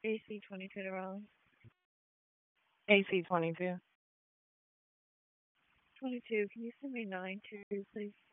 AC-22 to Raleigh. AC 22. 22, can you send me 9-2, please?